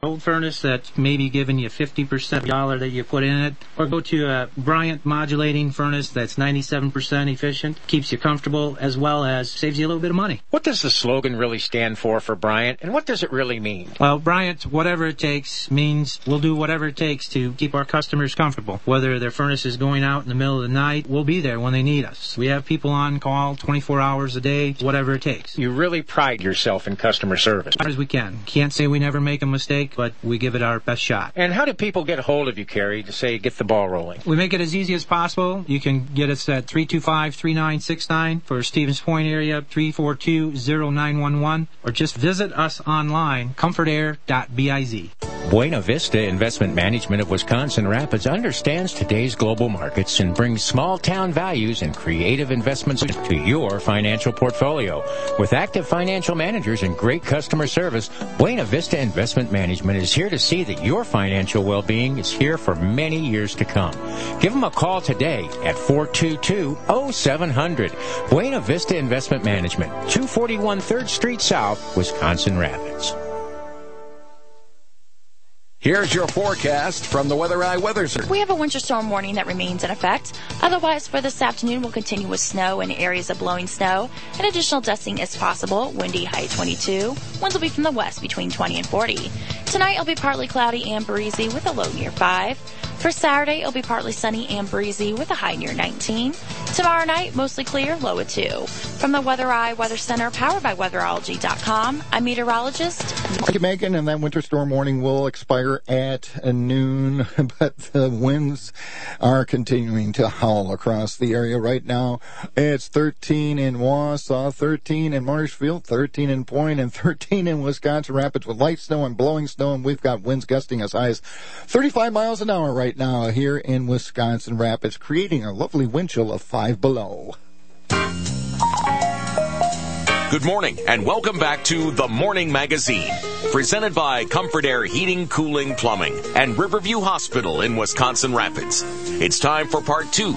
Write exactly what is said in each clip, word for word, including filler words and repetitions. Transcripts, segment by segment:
old furnace that's maybe giving you fifty percent of the dollar that you put in it, or go to a Bryant modulating furnace that's ninety-seven percent efficient, keeps you comfortable, as well as saves you a little bit of money. What does the slogan really stand for for Bryant, and what does it really mean? Well, Bryant, whatever it takes, means we'll do whatever it takes to keep our customers comfortable. Whether their furnace is going out in the middle of the night, we'll be there when they need us. We have people on call twenty-four hours a day, whatever it takes. You really pride yourself in customer service. As we can. Can't say we never make a mistake, but we give it our best shot. And how do people get a hold of you, Kerry, to say get the ball rolling? We make it as easy as possible. You can get us at three two five, three nine six nine for Stevens Point area, three four two, zero nine one one, or just visit us online, comfort air dot biz. Buena Vista Investment Management of Wisconsin Rapids understands today's global markets and brings small-town values and creative investments to your financial portfolio. With active financial managers and great customer service, Buena Vista Investment Management is here to see that your financial well-being is here for many years to come. Give them a call today at four two two, oh seven hundred. Buena Vista Investment Management, two forty-one third Street South, Wisconsin Rapids. Here's your forecast from the Weather Eye Weather Center. We have a winter storm warning that remains in effect. Otherwise, for this afternoon, we'll continue with snow and areas of blowing snow. And additional dusting is possible. Windy high twenty-two. Winds will be from the west between twenty and forty. Tonight, it'll be partly cloudy and breezy with a low near five. For Saturday, it'll be partly sunny and breezy with a high near nineteen. Tomorrow night, mostly clear, low at two. From the Weather Eye Weather Center, powered by weatherology dot com, I'm meteorologist. Thank you, Megan. And that winter storm warning will expire at noon, but the winds are continuing to howl across the area right now. It's thirteen in Wausau, thirteen in Marshfield, thirteen in Point, and thirteen in Wisconsin Rapids with light snow and blowing snow, and we've got winds gusting as high as thirty-five miles an hour right now here in Wisconsin Rapids, creating a lovely wind chill of five below. Good morning, and welcome back to The Morning Magazine, presented by Comfort Air Heating, Cooling, Plumbing, and Riverview Hospital in Wisconsin Rapids. It's time for part two.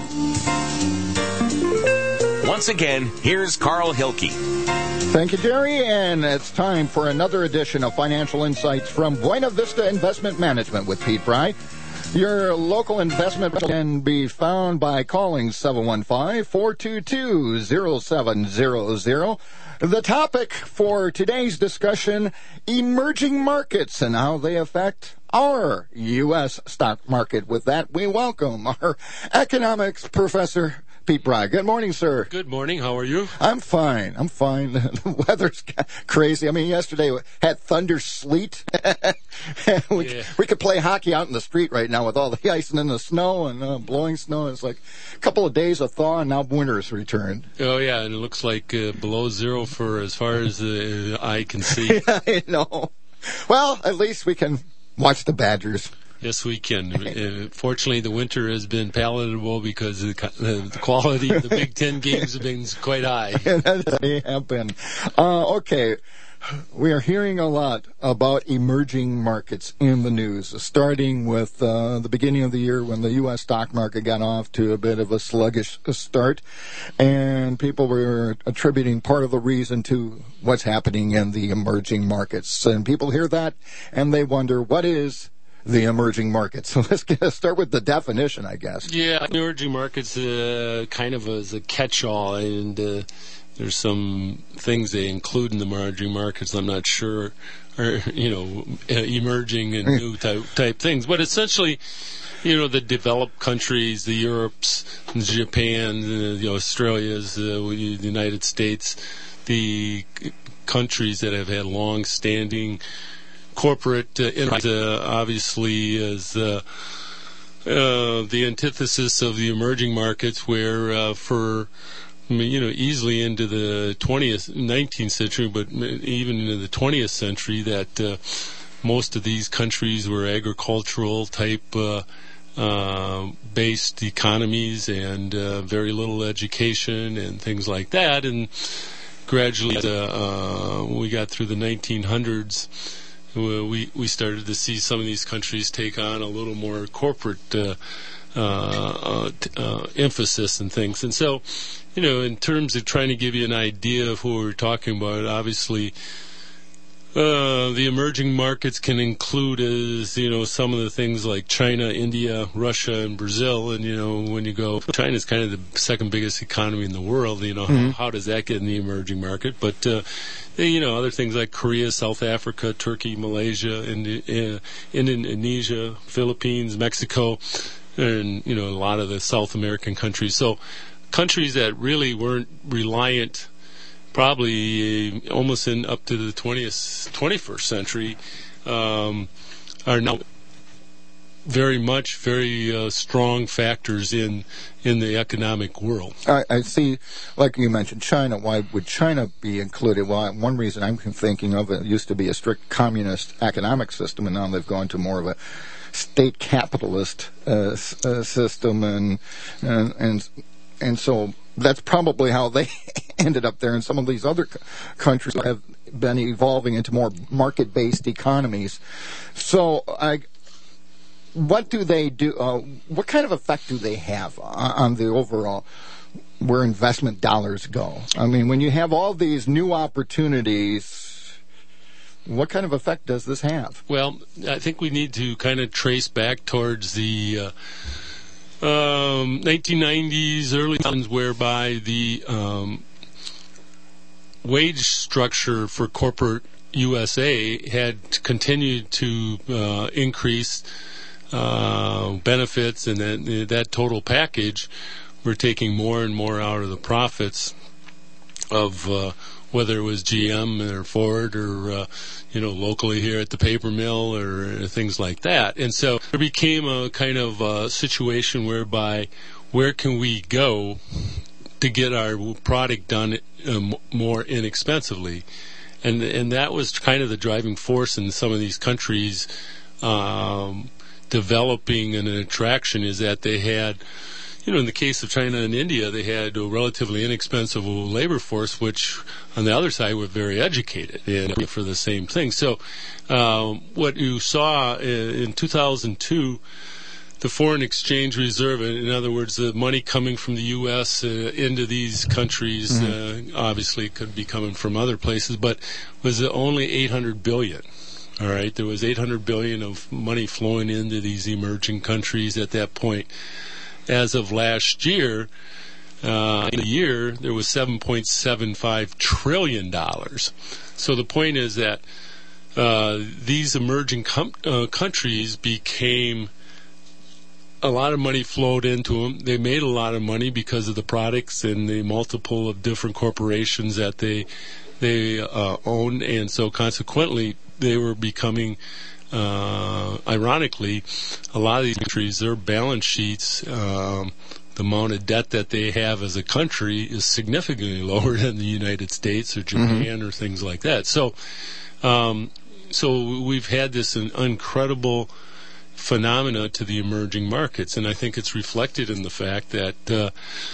Once again, here's Carl Hilke. Thank you, Jerry, and it's time for another edition of Financial Insights from Buena Vista Investment Management with Pete Fry. Your local investment can be found by calling seven one five, four two two, zero seven zero zero. The topic for today's discussion, emerging markets and how they affect our U S stock market. With that, we welcome our economics professor, Pete Fry. Good morning, sir. Good morning. How are you? I'm fine. I'm fine. The weather's crazy. I mean, yesterday we had thunder sleet. we, yeah. we could play hockey out in the street right now with all the ice and then the snow and uh, blowing snow. It's like a couple of days of thaw, and now winter's returned. Oh, yeah, and it looks like uh, below zero for as far as the uh, eye can see. Yeah, I know. Well, at least we can watch the Badgers. Yes, we can. Uh, fortunately, the winter has been palatable because the, the quality of the Big Ten games have been quite high. They have been. Uh, okay. We are hearing a lot about emerging markets in the news, starting with uh, the beginning of the year when the U S stock market got off to a bit of a sluggish start, and people were attributing part of the reason to what's happening in the emerging markets. And people hear that, and they wonder, what is the emerging markets? So let's get, start with the definition, I guess. Yeah, emerging markets uh, kind of as a catch-all, and uh, there's some things they include in the emerging markets I'm not sure are, you know, uh, emerging and new type, type things. But essentially, you know, the developed countries, the Europes, Japan, the, the Australias, uh, the United States, the countries that have had long-standing corporate uh, interest, uh, obviously is uh, uh, the antithesis of the emerging markets, where uh, for I mean, you know, easily into the twentieth, nineteenth century, but even into the twentieth century, that uh, most of these countries were agricultural type uh, uh, based economies, and uh, very little education and things like that. And gradually, uh, uh, we got through the nineteen hundreds. We we started to see some of these countries take on a little more corporate uh, uh, uh, emphasis and things. And so, you know, in terms of trying to give you an idea of who we're talking about, obviously Uh, the emerging markets can include, as you know, some of the things like China, India, Russia, and Brazil. And you know, when you go, China is kind of the second biggest economy in the world. You know, mm-hmm. how, how does that get in the emerging market? But uh, you know, other things like Korea, South Africa, Turkey, Malaysia, and uh, Indonesia, Philippines, Mexico, and you know, a lot of the South American countries. So, countries that really weren't reliant. Probably uh, almost in up to the twentieth, twenty-first century, um, are now very much very uh, strong factors in in the economic world. I, I see, like you mentioned, China. Why would China be included? Well, one reason I'm thinking of, it used to be a strict communist economic system, and now they've gone to more of a state capitalist uh, s- uh, system, and and and and so. That's probably how they ended up there. And some of these other c- countries have been evolving into more market-based economies. So, I, what do they do? Uh, what kind of effect do they have on, on the overall where investment dollars go? I mean, when you have all these new opportunities, what kind of effect does this have? Well, I think we need to kind of trace back towards the. Uh, Um, nineteen nineties, early times, whereby the um, wage structure for corporate U S A had continued to uh, increase uh, benefits, and that, that total package were taking more and more out of the profits of uh, whether it was G M or Ford or, uh, you know, locally here at the paper mill or things like that. And so there became a kind of uh, situation whereby where can we go to get our product done uh, more inexpensively? And and that was kind of the driving force in some of these countries um, developing an attraction, is that they had, you know, in the case of China and India, they had a relatively inexpensive labor force, which on the other side were very educated and for the same thing. So um, what you saw in two thousand two, the foreign exchange reserve, in other words, the money coming from the U S uh, into these countries, mm-hmm. uh, obviously could be coming from other places, but was only eight hundred billion dollars. All right, there was eight hundred billion dollars of money flowing into these emerging countries at that point. As of last year, uh, in a year, there was seven point seven five trillion dollars. So the point is that uh, these emerging com- uh, countries became, a lot of money flowed into them. They made a lot of money because of the products and the multiple of different corporations that they they uh, owned, and so consequently they were becoming. Uh, ironically, a lot of these countries, their balance sheets, um, the amount of debt that they have as a country is significantly lower than the United States or Japan mm-hmm. or things like that. So, um, so we've had this an incredible phenomena to the emerging markets, and I think it's reflected in the fact that uh,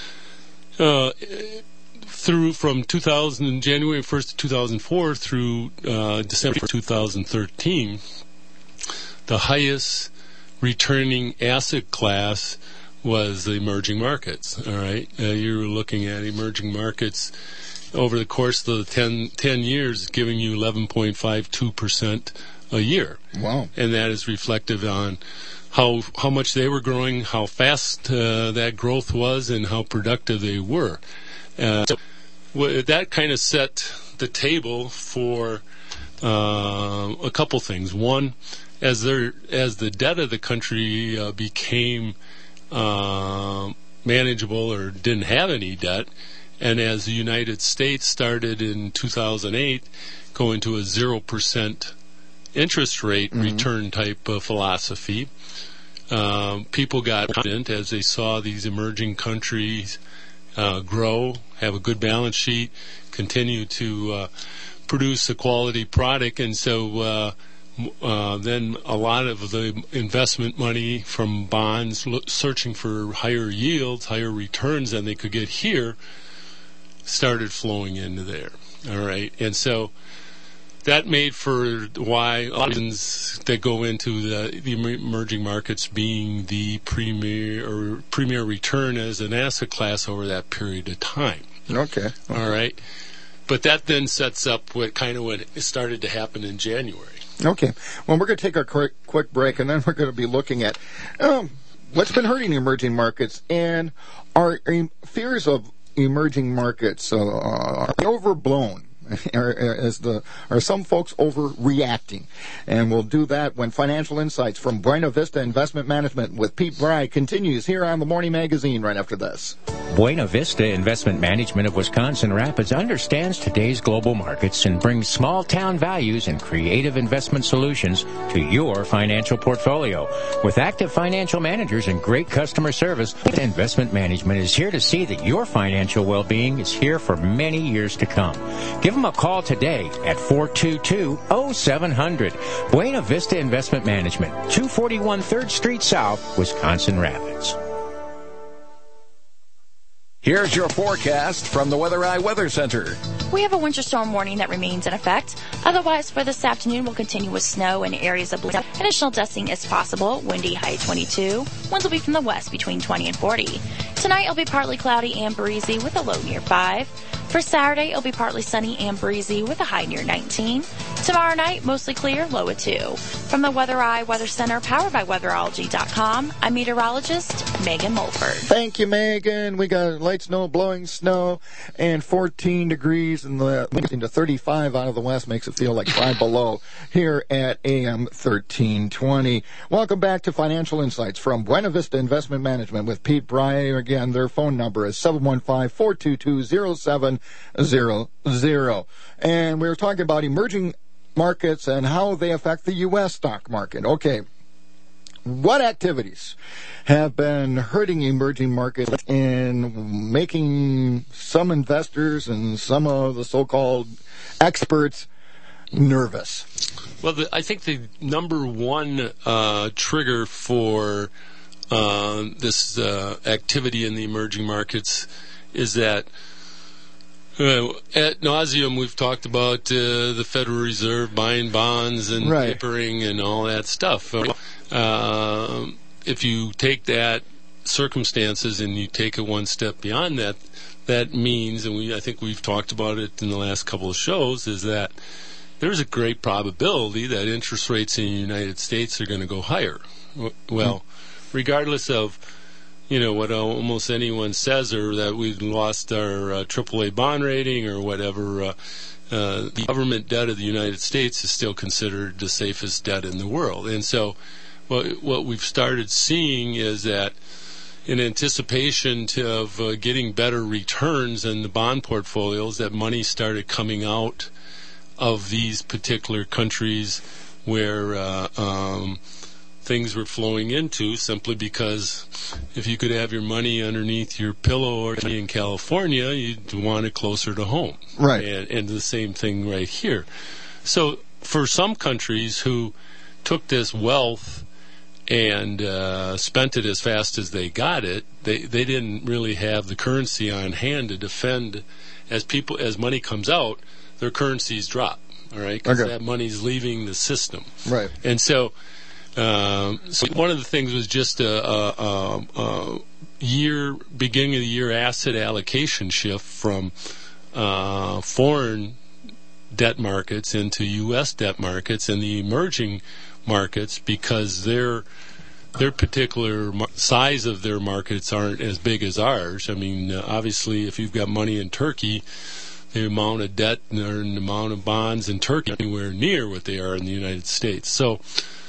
uh, through from two thousand January first to two thousand four through uh, December two thousand thirteen. The highest returning asset class was the emerging markets. All right, uh, you're looking at emerging markets over the course of the ten, ten years, giving you eleven point five two percent a year. Wow! And that is reflective on how how much they were growing, how fast uh, that growth was, and how productive they were. Uh, so w- that kind of set the table for uh, a couple things. One. As there, as the debt of the country uh, became uh, manageable or didn't have any debt, and as the United States started in two thousand eight going to a zero percent interest rate mm-hmm. return type of philosophy, uh, people got confident as they saw these emerging countries uh, grow, have a good balance sheet, continue to uh, produce a quality product, and so uh, Uh, then a lot of the investment money from bonds lo- searching for higher yields, higher returns than they could get here started flowing into there. All right. And so that made for why a lot of reasons that go into the, the emerging markets being the premier or premier return as an asset class over that period of time. Okay. All right. but that then sets up what kind of what started to happen in January. Okay. Well, we're going to take a quick, quick break, and then we're going to be looking at um, what's been hurting emerging markets and our um, fears of emerging markets uh, are overblown. Are, is the, are some folks overreacting? And we'll do that when Financial Insights from Buena Vista Investment Management with Pete Bry continues here on the Morning Magazine right after this. Buena Vista Investment Management of Wisconsin Rapids understands today's global markets and brings small-town values and creative investment solutions to your financial portfolio. With active financial managers and great customer service, Investment Management is here to see that your financial well-being is here for many years to come. Give them a call today at four two two, oh seven hundred. Buena Vista Investment Management, two forty-one third Street South, Wisconsin Rapids. Here's your forecast from the Weather Eye Weather Center. We have a winter storm warning that remains in effect. Otherwise, for this afternoon, we'll continue with snow in areas of blizzard. Additional dusting is possible. Windy high twenty-two. Winds will be from the west between twenty and forty. Tonight, it'll be partly cloudy and breezy with a low near five. For Saturday, it'll be partly sunny and breezy with a high near nineteen. Tomorrow night, mostly clear, low at two. From the Weather Eye Weather Center, powered by weatherology dot com, I'm meteorologist Megan Mulford. Thank you, Megan. We got light snow, blowing snow, and fourteen degrees in the into thirty-five out of the west makes it feel like five below here at A M thirteen twenty. Welcome back to Financial Insights from Buena Vista Investment Management with Pete Bry. Again, their phone number is seven one five, four two two, zero seven zero zero. And we were talking about emerging markets and how they affect the U S stock market. Okay. What activities have been hurting emerging markets and making some investors and some of the so-called experts nervous? Well, the, I think the number one uh, trigger for uh, this uh, activity in the emerging markets is that Uh, at nauseum, we've talked about uh, the Federal Reserve buying bonds and right. papering and all that stuff. Uh, if you take that circumstances and you take it one step beyond that, that means, and we I think we've talked about it in the last couple of shows, is that there's a great probability that interest rates in the United States are going to go higher. Well, mm-hmm. regardless of you know, what almost anyone says, or that we've lost our uh, triple A bond rating or whatever, uh, uh, the government debt of the United States is still considered the safest debt in the world. And so what, what we've started seeing is that in anticipation to, of uh, getting better returns in the bond portfolios, that money started coming out of these particular countries where uh, um, things were flowing into, simply because if you could have your money underneath your pillow or in California, you'd want it closer to home. Right. And, and the same thing right here. So for some countries who took this wealth and uh, spent it as fast as they got it, they, they didn't really have the currency on hand to defend. As people, as money comes out, their currencies drop, all right? Because okay. that money's leaving the system. Right. And so Um, so one of the things was just a, a, a, a year, beginning of the year asset allocation shift from uh, foreign debt markets into U S debt markets and the emerging markets, because their their particular mar- size of their markets aren't as big as ours. I mean, uh, obviously, if you've got money in Turkey, the amount of debt or the amount of bonds in Turkey are anywhere near what they are in the United States. So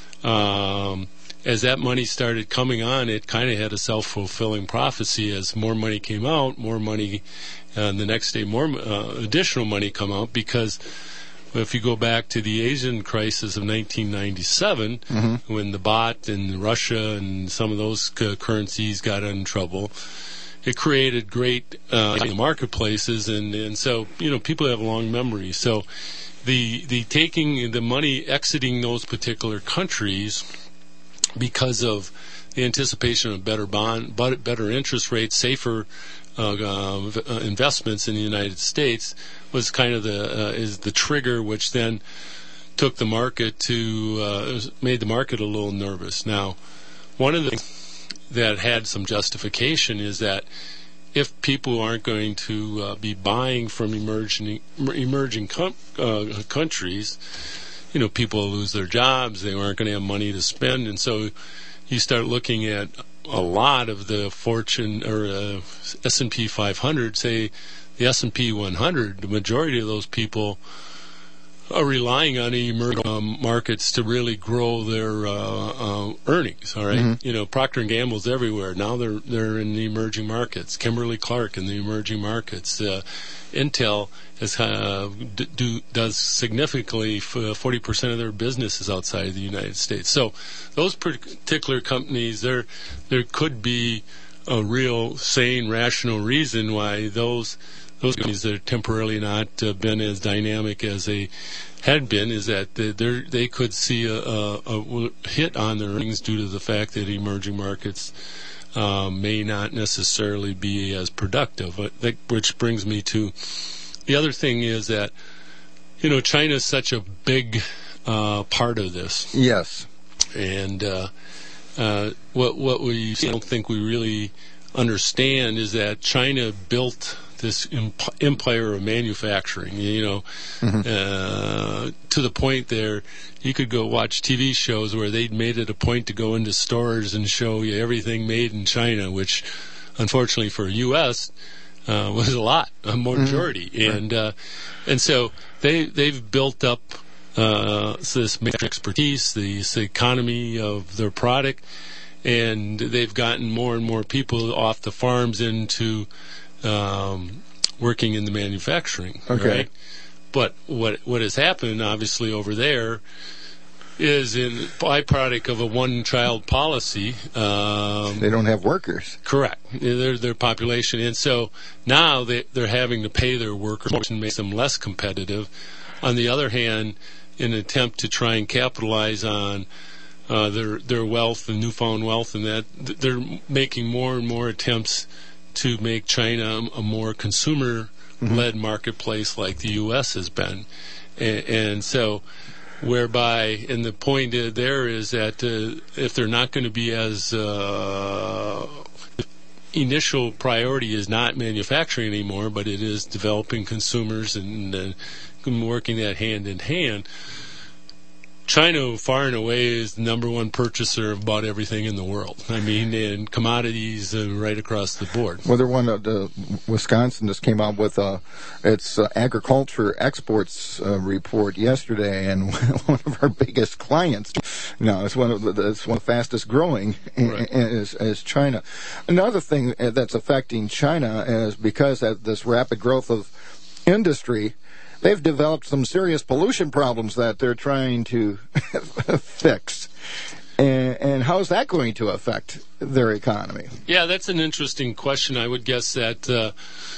Um, as that money started coming on, it kind of had a self-fulfilling prophecy. As more money came out, more money, uh, the next day more uh, additional money come out, because if you go back to the Asian crisis of nineteen ninety-seven, mm-hmm. when the baht and Russia and some of those c- currencies got in trouble, it created great uh, marketplaces, and, and so, you know, people have long memories. So The the taking the money exiting those particular countries because of the anticipation of better bond, better interest rates, safer uh, uh, investments in the United States was kind of the uh, is the trigger, which then took the market to uh, made the market a little nervous. Now, one of the things that had some justification is that if people aren't going to uh, be buying from emerging emerging com- uh, countries, you know, people lose their jobs. They aren't going to have money to spend, and so you start looking at a lot of the Fortune or uh, S and P five hundred, say the S and P one hundred. The majority of those people are relying on emerging um, markets to really grow their uh, uh, earnings. All right, mm-hmm. You know, Procter and Gamble's everywhere now. They're they're in the emerging markets. Kimberly-Clark in the emerging markets. Uh, Intel is uh, d- do, does significantly forty percent of their business is outside of the United States. So those particular companies, there there could be a real sane, rational reason why those. Those companies that have temporarily not uh, been as dynamic as they had been is that they they could see a, a, a hit on their earnings due to the fact that emerging markets uh, may not necessarily be as productive. That, which brings me to the other thing is that, you know, China is such a big uh, part of this. Yes. And uh, uh, what what we I don't think we really understand is that China built this empire of manufacturing, you know, mm-hmm. uh, to the point there you could go watch T V shows where they'd made it a point to go into stores and show you everything made in China, which unfortunately for U S uh, was a lot, a majority. Mm-hmm. And uh, and so they, they've built up uh, this expertise, this economy of their product, and they've gotten more and more people off the farms into Um, working in the manufacturing, okay. Right? But what what has happened, obviously, over there is in byproduct of a one-child policy. Um, they don't have workers. Correct. Their their population, and so now they they're having to pay their workers and make them less competitive. On the other hand, in an attempt to try and capitalize on uh, their their wealth and newfound wealth, and that they're making more and more attempts to make China a more consumer-led mm-hmm. marketplace like the U S has been. And, and so, whereby, and the point there is that uh, if they're not going to be as, uh, initial priority is not manufacturing anymore, but it is developing consumers and uh, working that hand in hand, China, far and away, is the number one purchaser of about everything in the world. I mean, and commodities uh, right across the board. Well, there one of the Wisconsin just came out with uh, its uh, agriculture exports uh, report yesterday, and one of our biggest clients, no, it's one of the it's one of the fastest growing, right. is, is China. Another thing that's affecting China is because of this rapid growth of industry. They've developed some serious pollution problems that they're trying to fix. And, and how is that going to affect their economy? Yeah, that's an interesting question. I would guess that uh,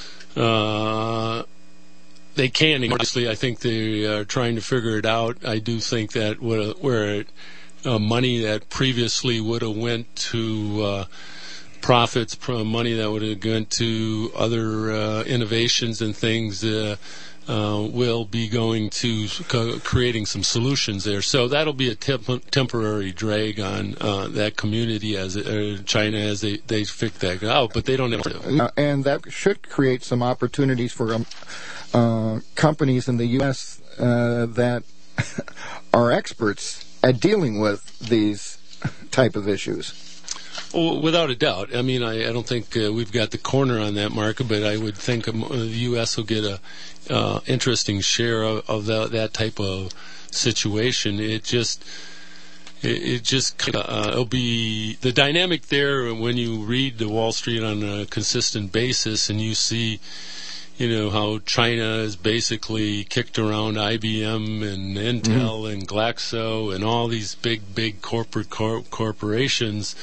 uh, they can. Obviously, I think they are trying to figure it out. I do think that where uh, money that previously would have went to uh, profits, money that would have gone to other uh, innovations and things, uh, Uh, will be going to co- creating some solutions there. So that'll be a temp- temporary drag on uh, that community as uh, China as they, they figure that out, but they don't have to. Uh, and that should create some opportunities for um, uh, companies in the U S uh, that are experts at dealing with these type of issues. Well, without a doubt. I mean, I, I don't think uh, we've got the corner on that market, but I would think um, the U S will get a uh, interesting share of, of the, that type of situation. It just, it, it just, uh, it'll be the dynamic there when you read the Wall Street on a consistent basis, and you see, you know, how China has basically kicked around I B M and Intel mm-hmm. and Glaxo and all these big, big corporate cor- corporations.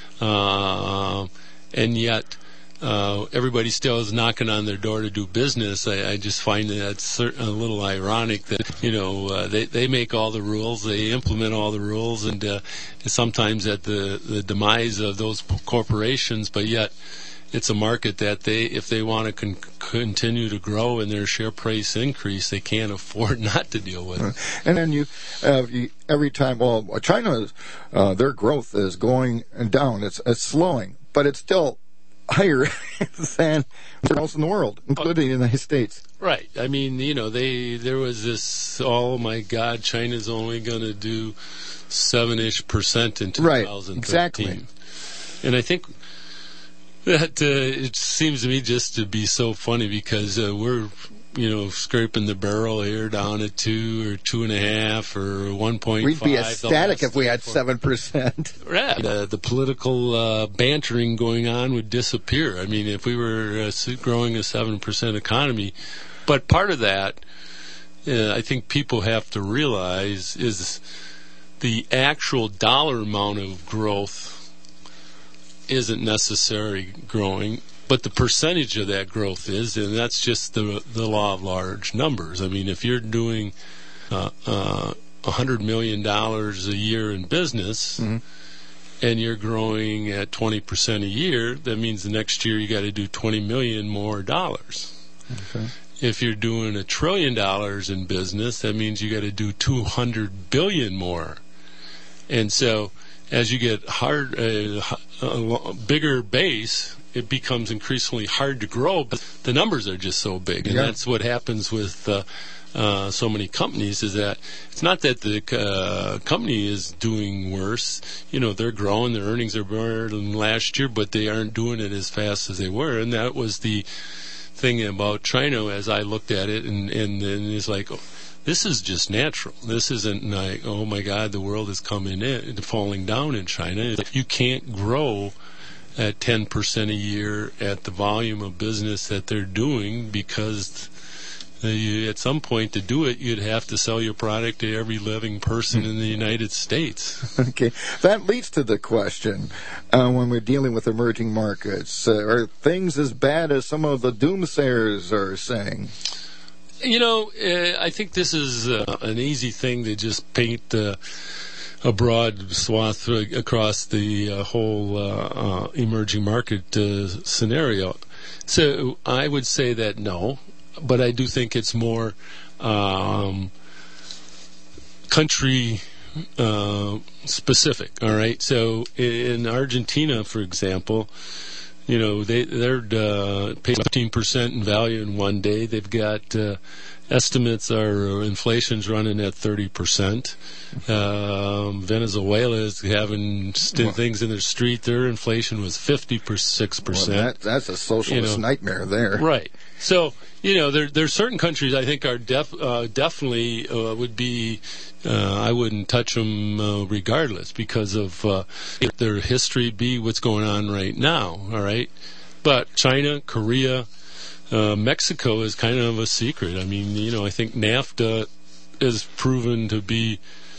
Uh, and yet, uh, everybody still is knocking on their door to do business. I, I just find that certain, a little ironic that, you know, uh, they, they make all the rules, they implement all the rules, and uh, sometimes at the, the demise of those corporations, but yet it's a market that they, if they want to con- continue to grow and their share price increase, they can't afford not to deal with it. And then you, uh, you every time, well, China, uh, their growth is going down. It's, it's slowing, but it's still higher than everywhere else in the world, including the United States. Right. I mean, you know, they there was this, oh, my God, China's only going to do seven-ish percent in twenty thirteen. Right, exactly. And I think that uh, it seems to me just to be so funny because uh, we're, you know, scraping the barrel here down at two or two and a half or one point five. We'd be ecstatic if we had seven percent. Right. Uh, the political uh, bantering going on would disappear. I mean, if we were uh, growing a seven percent economy. But part of that, uh, I think people have to realize, is the actual dollar amount of growth isn't necessarily growing, but the percentage of that growth is, and that's just the the law of large numbers. I mean, if you're doing uh, uh, one hundred million dollars a year in business, mm-hmm. and you're growing at twenty percent a year, that means the next year you got to do twenty million more dollars. Okay. If you're doing a trillion dollars in business, that means you got to do two hundred billion more. And so, as you get hard, uh, a bigger base, it becomes increasingly hard to grow, but the numbers are just so big. And yeah. that's what happens with uh, uh, so many companies, is that it's not that the uh, company is doing worse. You know, they're growing, their earnings are better than last year, but they aren't doing it as fast as they were. And that was the thing about China as I looked at it, and, and, and it's like, oh, this is just natural. This isn't like, oh my God, the world is coming in, falling down in China. You can't grow at ten percent a year at the volume of business that they're doing, because uh, you, at some point to do it, you'd have to sell your product to every living person in the United States. Okay. That leads to the question, uh, when we're dealing with emerging markets, uh, are things as bad as some of the doomsayers are saying? You know, uh, I think this is uh, an easy thing to just paint uh, a broad swath across the uh, whole uh, uh, emerging market uh, scenario. So I would say that no, but I do think it's more um, country uh, specific. All right. So in Argentina, for example, you know, they, they're uh, paid fifteen percent in value in one day. They've got uh, estimates are uh, inflation's running at thirty percent. Um, Venezuela is having st- well, things in their street. Their inflation was fifty-six percent. Well, that, that's a socialist you know, nightmare there. Right. So, you know, there there are certain countries I think are def, uh, definitely uh, would be, uh, I wouldn't touch them uh, regardless because of uh, their history, be what's going on right now, all right? But China, Korea, uh, Mexico is kind of a secret. I mean, you know, I think NAFTA is proven to be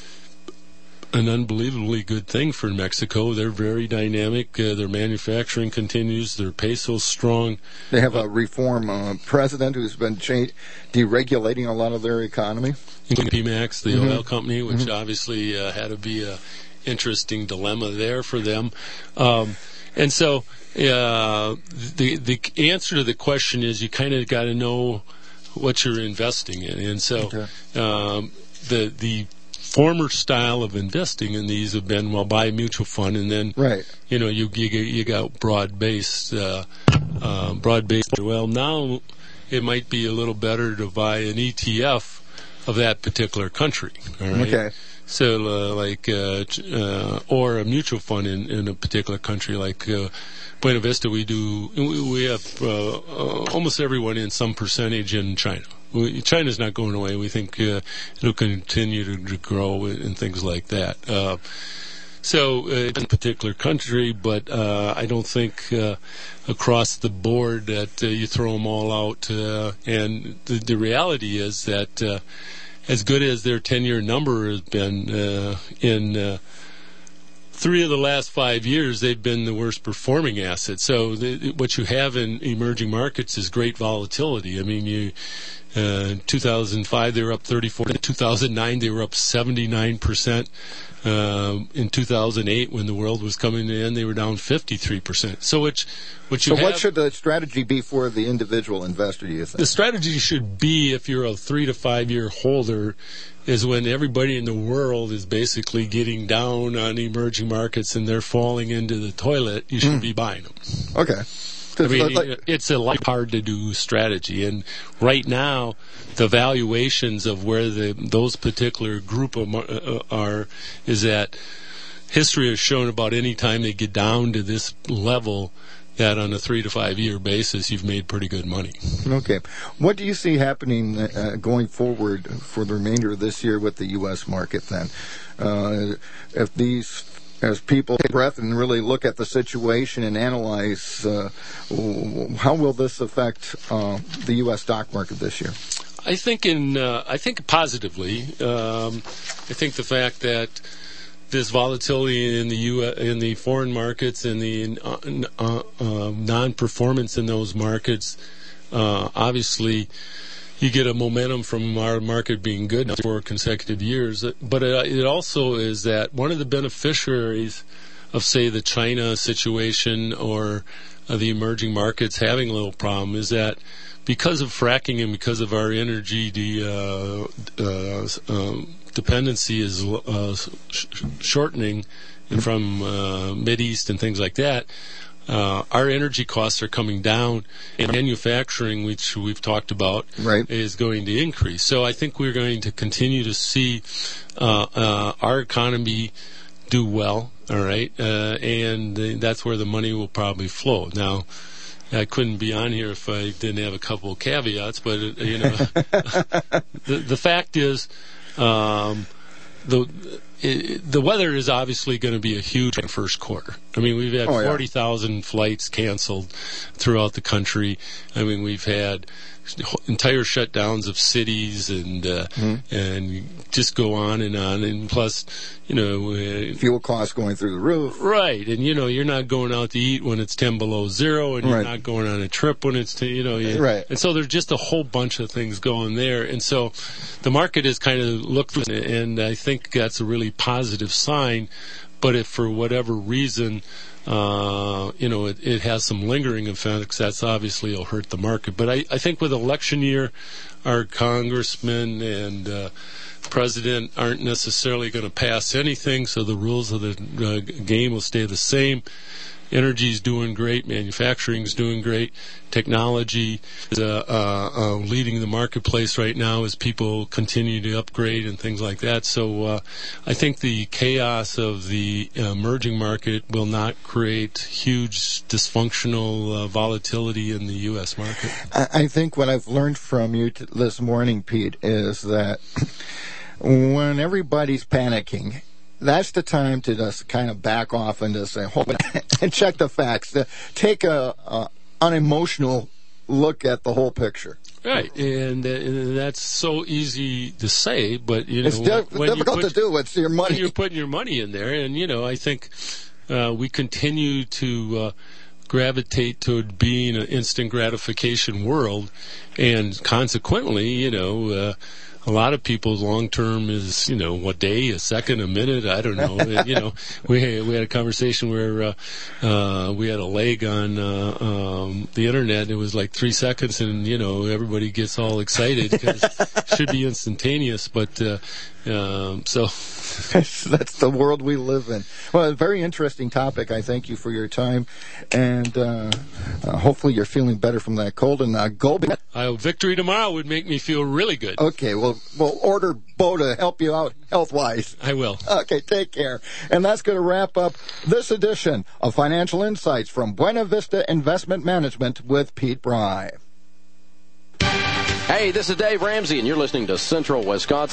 an unbelievably good thing for Mexico. They're very dynamic. Uh, their manufacturing continues. Their peso's strong. They have a reform uh, president who's been cha- deregulating a lot of their economy. Pemex, the mm-hmm. oil company, which mm-hmm. obviously uh, had to be a interesting dilemma there for them. Um, and so uh, the the answer to the question is you kind of got to know what you're investing in. And so okay. um, the the former style of investing in these have been, well, buy a mutual fund, and then right. you know you you, you got broad based uh, uh, broad based. Well, now it might be a little better to buy an E T F of that particular country. All right. Okay. So, uh, like, uh, uh, or a mutual fund in, in a particular country, like uh, Buena Vista. We do. We, we have uh, uh, almost everyone in some percentage in China. We, China's not going away. We think uh, it'll continue to, to grow and things like that. Uh, so, uh, in a particular country, but uh, I don't think uh, across the board that uh, you throw them all out. Uh, and the, the reality is that. Uh, As good as their ten-year number has been, uh, in uh, three of the last five years, they've been the worst performing asset. So the, what you have in emerging markets is great volatility. I mean, you uh, in two thousand five they were up thirty-four. In two thousand nine they were up seventy-nine percent. Uh, in two thousand eight, when the world was coming in, they were down fifty-three percent. So which, what you So what have, should the strategy be for the individual investor, do you think? The strategy should be, if you're a three to five year holder, is when everybody in the world is basically getting down on emerging markets and they're falling into the toilet, you should mm. be buying them. Okay. I mean, it's a like hard to do strategy, and right now, the valuations of where the those particular group of, uh, are is that history has shown about any time they get down to this level, that on a three to five year basis, you've made pretty good money. Okay, what do you see happening uh, going forward for the remainder of this year with the U S market? Then, uh, if these As people take a breath and really look at the situation and analyze, uh, how will this affect uh, the U S stock market this year? I think in uh, I think positively. Um, I think the fact that this volatility in the U S, in the foreign markets and the uh, uh, uh, non-performance in those markets, uh, obviously. You get a momentum from our market being good for consecutive years. But it also is that one of the beneficiaries of, say, the China situation or uh, the emerging markets having a little problem is that because of fracking and because of our energy de, uh, uh, uh, dependency is uh, sh- shortening from uh, Mideast and things like that, Uh, our energy costs are coming down, and manufacturing, which we've talked about, right, is going to increase. So I think we're going to continue to see uh, uh, our economy do well, all right, uh, and that's where the money will probably flow. Now, I couldn't be on here if I didn't have a couple of caveats, but, uh, you know, the, the fact is, um, the it, the weather is obviously going to be a huge first quarter. I mean, we've had oh, yeah. forty thousand flights canceled throughout the country. I mean, we've had entire shutdowns of cities and uh, mm-hmm. and just go on and on. And plus, you know, uh, fuel costs going through the roof. Right, and you know, you're not going out to eat when it's ten below zero, and you're right. not going on a trip when it's, you know, you, right. And so there's just a whole bunch of things going there, and so the market has kind of looked, and I think that's a really positive sign. But if for whatever reason, Uh, you know, it, it has some lingering effects, that's obviously will hurt the market. But I, I think with election year, our congressmen and uh, president aren't necessarily going to pass anything, so the rules of the uh, game will stay the same. Energy's doing great, manufacturing's doing great, technology is uh, uh, uh, leading the marketplace right now as people continue to upgrade and things like that. So uh, I think the chaos of the emerging market will not create huge dysfunctional uh, volatility in the U S market. I, I think what I've learned from you t- this morning, Pete, is that when everybody's panicking, that's the time to just kind of back off and just say, hold it, and check the facts. To take a, a unemotional look at the whole picture. Right, and, uh, and that's so easy to say, but you know, it's di- when difficult you put, to do. It's your money. When you're putting your money in there, and you know, I think uh, we continue to uh, gravitate toward being an instant gratification world, and consequently, you know. Uh, A lot of people's long term is, you know, what day, a second, a minute, I don't know. you know, we we had a conversation where uh, uh, we had a leg on uh, um, the internet. It was like three seconds, and you know, everybody gets all excited because it should be instantaneous. But uh, um, so that's the world we live in. Well, a very interesting topic. I thank you for your time, and uh, uh, hopefully you're feeling better from that cold. And uh, go. Uh, victory tomorrow would make me feel really good. Okay, well, we'll order Bo to help you out health-wise. I will. Okay, take care. And that's going to wrap up this edition of Financial Insights from Buena Vista Investment Management with Pete Bry. Hey, this is Dave Ramsey, and you're listening to Central Wisconsin.